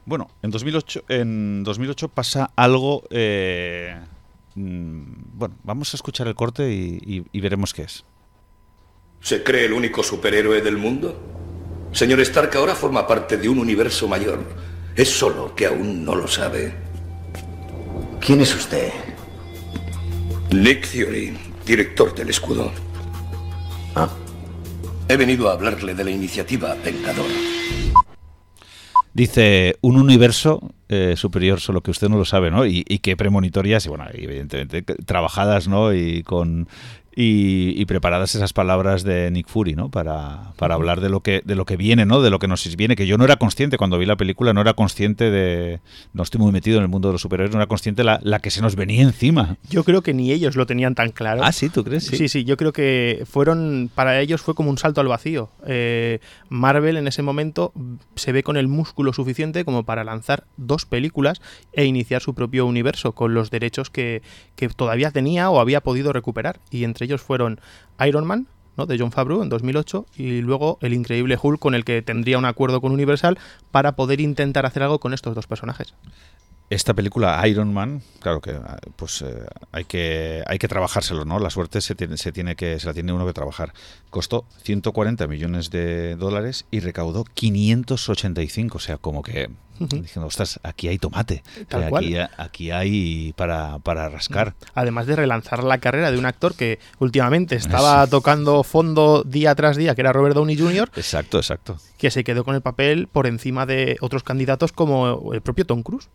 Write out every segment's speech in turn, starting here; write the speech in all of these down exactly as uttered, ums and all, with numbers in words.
Bueno, en dos mil ocho, en dos mil ocho pasa algo... Eh, mmm, bueno, vamos a escuchar el corte y, y, y veremos qué es. ¿Se cree el único superhéroe del mundo? Señor Stark ahora forma parte de un universo mayor. Es solo que aún no lo sabe. ¿Quién es usted? Nick Fury, director del escudo. Ah. He venido a hablarle de la iniciativa Vengador. Dice, un universo eh, superior, solo que usted no lo sabe, ¿no? Y, y qué premonitorias, y bueno, evidentemente trabajadas, ¿no? Y con... Y, y preparadas esas palabras de Nick Fury, ¿no? Para, para hablar de lo que de lo que viene, ¿no? De lo que nos viene, que yo no era consciente cuando vi la película, no era consciente de... No estoy muy metido en el mundo de los superhéroes, no era consciente la, la que se nos venía encima. Yo creo que ni ellos lo tenían tan claro. Ah, ¿sí? ¿Tú crees? Sí, sí, sí yo creo que fueron... Para ellos fue como un salto al vacío. Eh, Marvel en ese momento se ve con el músculo suficiente como para lanzar dos películas e iniciar su propio universo con los derechos que, que todavía tenía o había podido recuperar. Y entre ellos fueron Iron Man, ¿no? De Jon Favreau en dos mil ocho, y luego el Increíble Hulk, con el que tendría un acuerdo con Universal para poder intentar hacer algo con estos dos personajes. Esta película Iron Man, claro que pues eh, hay que hay que trabajárselo, ¿no? La suerte se tiene, se tiene que se la tiene uno que trabajar. Costó ciento cuarenta millones de dólares y recaudó quinientos ochenta y cinco, o sea, como que uh-huh. diciendo, ostras, aquí hay tomate, Tal aquí, cual. aquí hay para, para rascar. Además de relanzar la carrera de un actor que últimamente estaba Eso. tocando fondo día tras día, que era Robert Downey junior Exacto, exacto. Que se quedó con el papel por encima de otros candidatos como el propio Tom Cruise.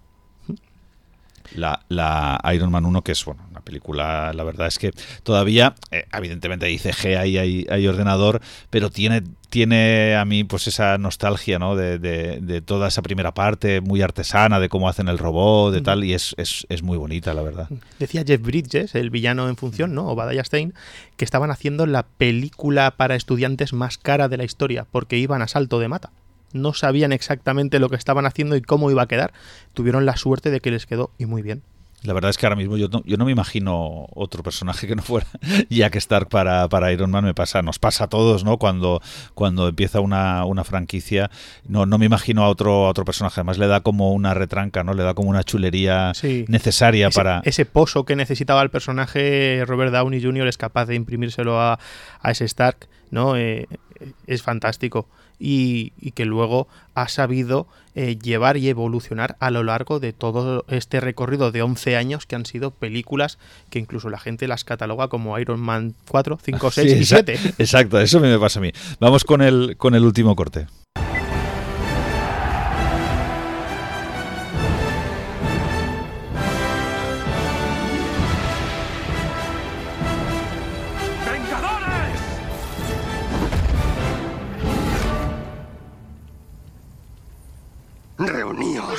La, la Iron Man uno, que es bueno una película, la verdad es que todavía, eh, evidentemente hay C G I, hay, hay ordenador, pero tiene tiene a mí pues esa nostalgia, ¿no? de, de, de toda esa primera parte muy artesana, de cómo hacen el robot, de tal, y es, es, es muy bonita, la verdad. Decía Jeff Bridges, el villano en función, ¿no? Obadiah Stane, que estaban haciendo la película para estudiantes más cara de la historia, porque iban a salto de mata. No sabían exactamente lo que estaban haciendo y cómo iba a quedar. Tuvieron la suerte de que les quedó y muy bien. La verdad es que ahora mismo yo no, yo no me imagino otro personaje que no fuera Jack Stark para, para Iron Man. Me pasa, nos pasa a todos, ¿no? Cuando, cuando empieza una, una franquicia, no, no me imagino a otro, a otro personaje. Además le da como una retranca, ¿no? Le da como una chulería sí. necesaria ese, para... Ese pozo que necesitaba el personaje Robert Downey junior es capaz de imprimírselo a, a ese Stark, ¿no? Eh, es fantástico. Y, y que luego ha sabido eh, llevar y evolucionar a lo largo de todo este recorrido de once años que han sido películas que incluso la gente las cataloga como Iron Man cuatro, cinco, seis sí, y siete. Exacto, eso me pasa a mí. Vamos con el, con el último corte. Reuníos.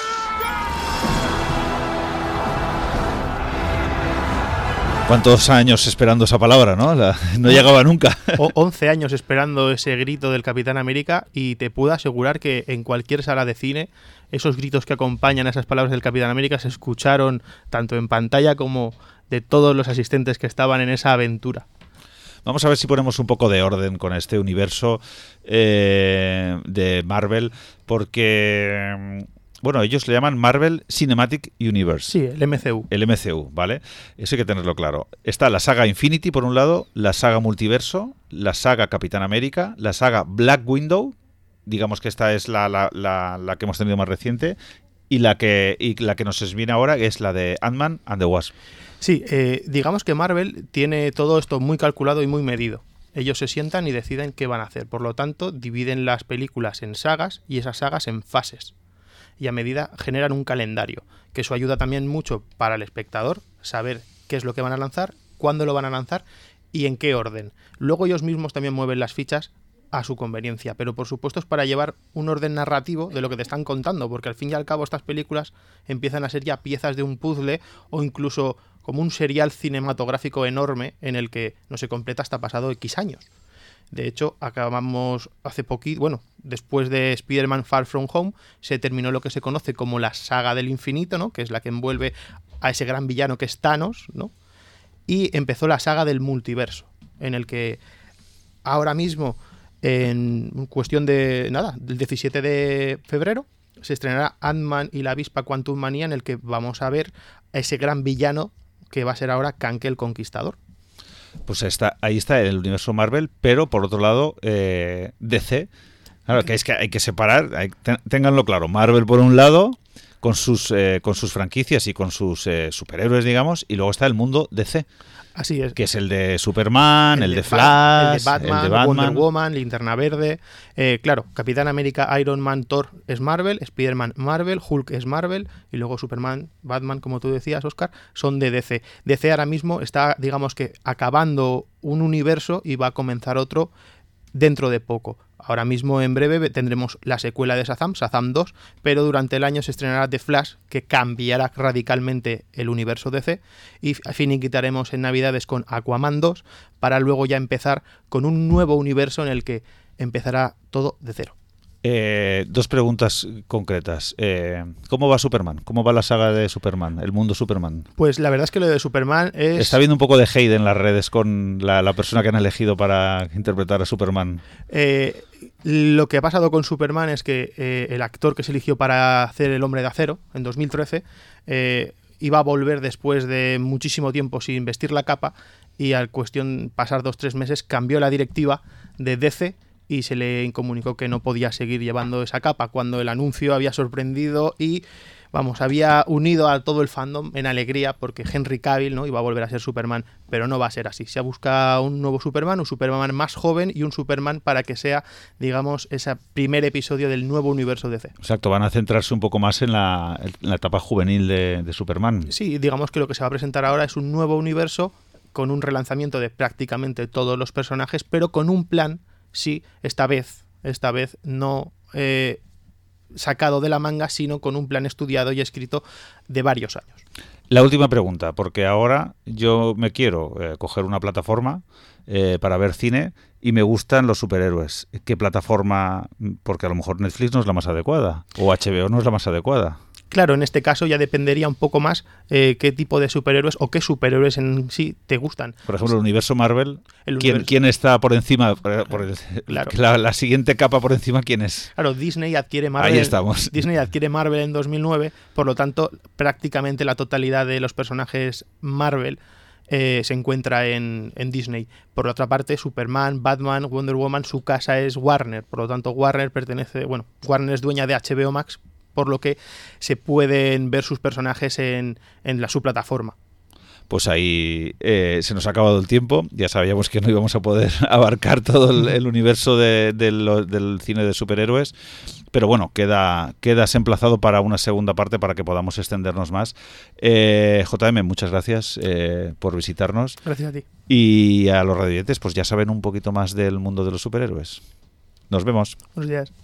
¿Cuántos años esperando esa palabra, no? La, no llegaba nunca. O once años esperando ese grito del Capitán América y te puedo asegurar que en cualquier sala de cine esos gritos que acompañan a esas palabras del Capitán América se escucharon tanto en pantalla como de todos los asistentes que estaban en esa aventura. Vamos a ver si ponemos un poco de orden con este universo eh, de Marvel, porque, bueno, ellos le llaman Marvel Cinematic Universe. Sí, el M C U. El M C U, ¿vale? Eso hay que tenerlo claro. Está la saga Infinity, por un lado, la saga Multiverso, la saga Capitán América, la saga Black Widow, digamos que esta es la, la, la, la que hemos tenido más reciente, y la que, y la que nos viene ahora es la de Ant-Man and the Wasp. Sí, eh, digamos que Marvel tiene todo esto muy calculado y muy medido. Ellos se sientan y deciden qué van a hacer. Por lo tanto, dividen las películas en sagas y esas sagas en fases. Y a medida generan un calendario, que eso ayuda también mucho para el espectador saber qué es lo que van a lanzar, cuándo lo van a lanzar y en qué orden. Luego ellos mismos también mueven las fichas a su conveniencia, pero por supuesto es para llevar un orden narrativo de lo que te están contando, porque al fin y al cabo estas películas empiezan a ser ya piezas de un puzzle o incluso como un serial cinematográfico enorme en el que no se completa hasta pasado X años. De hecho, acabamos hace poquito, bueno, después de Spider-Man Far From Home, se terminó lo que se conoce como la saga del infinito, ¿no? Que es la que envuelve a ese gran villano que es Thanos, ¿no? Y empezó la saga del multiverso, en el que ahora mismo, en cuestión de nada, del diecisiete de febrero, se estrenará Ant-Man y la avispa Quantumania, en el que vamos a ver a ese gran villano que va a ser ahora Kang el Conquistador. Pues está, ahí está el universo Marvel, pero por otro lado, eh, D C. Claro, que es que hay que separar, hay, ténganlo claro. Marvel por un lado, con sus, eh, con sus franquicias y con sus eh, superhéroes, digamos, y luego está el mundo D C. Así es. Que es el de Superman, el, el de, de Flash, el de Batman, el de Batman. Wonder Woman, Linterna Verde. Eh, claro, Capitán América, Iron Man, Thor es Marvel, Spider-Man Marvel, Hulk es Marvel, y luego Superman, Batman, como tú decías, Oscar, son de D C. D C ahora mismo está, digamos que, acabando un universo y va a comenzar otro dentro de poco. Ahora mismo, en breve, tendremos la secuela de Shazam, Shazam dos, pero durante el año se estrenará The Flash, que cambiará radicalmente el universo D C, y finiquitaremos en Navidades con Aquaman dos, para luego ya empezar con un nuevo universo en el que empezará todo de cero. Eh, dos preguntas concretas. Eh, ¿Cómo va Superman? ¿Cómo va la saga de Superman? El mundo Superman. Pues la verdad es que lo de Superman es... Está habiendo un poco de hate en las redes con la, la persona que han elegido para interpretar a Superman. Eh, lo que ha pasado con Superman es que eh, el actor que se eligió para hacer El Hombre de Acero en dos mil trece eh, iba a volver después de muchísimo tiempo sin vestir la capa, y al cuestión pasar dos o tres meses cambió la directiva de D C y se le comunicó que no podía seguir llevando esa capa, cuando el anuncio había sorprendido y, vamos, había unido a todo el fandom en alegría, porque Henry Cavill, ¿no?, iba a volver a ser Superman, pero no va a ser así. Se busca un nuevo Superman, un Superman más joven y un Superman para que sea, digamos, ese primer episodio del nuevo universo D C. Exacto, van a centrarse un poco más en la, en la etapa juvenil de, de Superman. Sí, digamos que lo que se va a presentar ahora es un nuevo universo con un relanzamiento de prácticamente todos los personajes, pero con un plan. Sí, esta vez, esta vez no eh, sacado de la manga, sino con un plan estudiado y escrito de varios años. La última pregunta, porque ahora yo me quiero eh, coger una plataforma eh, para ver cine y me gustan los superhéroes. ¿Qué plataforma? Porque a lo mejor Netflix no es la más adecuada o H B O no es la más adecuada. Claro, en este caso ya dependería un poco más eh, qué tipo de superhéroes o qué superhéroes en sí te gustan. Por ejemplo, el universo Marvel, el ¿quién, universo... ¿quién está por encima? Por, por el, claro. la, la siguiente capa por encima, ¿quién es? Claro, Disney adquiere Marvel. Ahí estamos. Disney adquiere Marvel en dos mil nueve, por lo tanto, prácticamente la totalidad de los personajes Marvel eh, se encuentra en, en Disney. Por otra parte, Superman, Batman, Wonder Woman, su casa es Warner, por lo tanto, Warner pertenece, bueno, Warner es dueña de H B O Max, por lo que se pueden ver sus personajes en, en la, su plataforma. Pues ahí eh, se nos ha acabado el tiempo. Ya sabíamos que no íbamos a poder abarcar todo el, el universo de, de lo, del cine de superhéroes. Pero bueno, queda quedas emplazado para una segunda parte para que podamos extendernos más. Eh, J M, muchas gracias eh, por visitarnos. Gracias a ti. Y a los radioyentes, pues ya saben un poquito más del mundo de los superhéroes. Nos vemos. Buenos días.